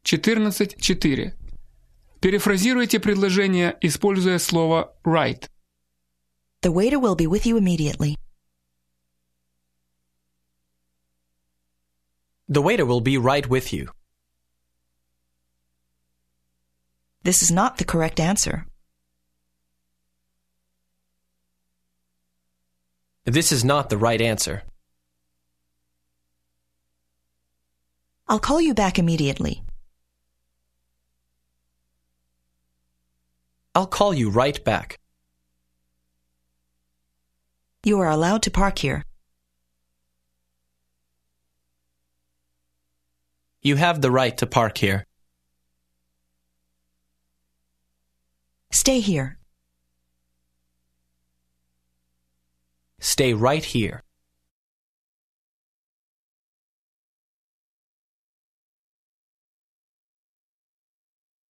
14.4. Перефразируйте предложение, используя слово right. The waiter will be with you immediately. The waiter will be right with you. This is not the correct answer. This is not the right answer. I'll call you back immediately. I'll call you right back. You are allowed to park here. You have the right to park here. Stay here. Stay right here.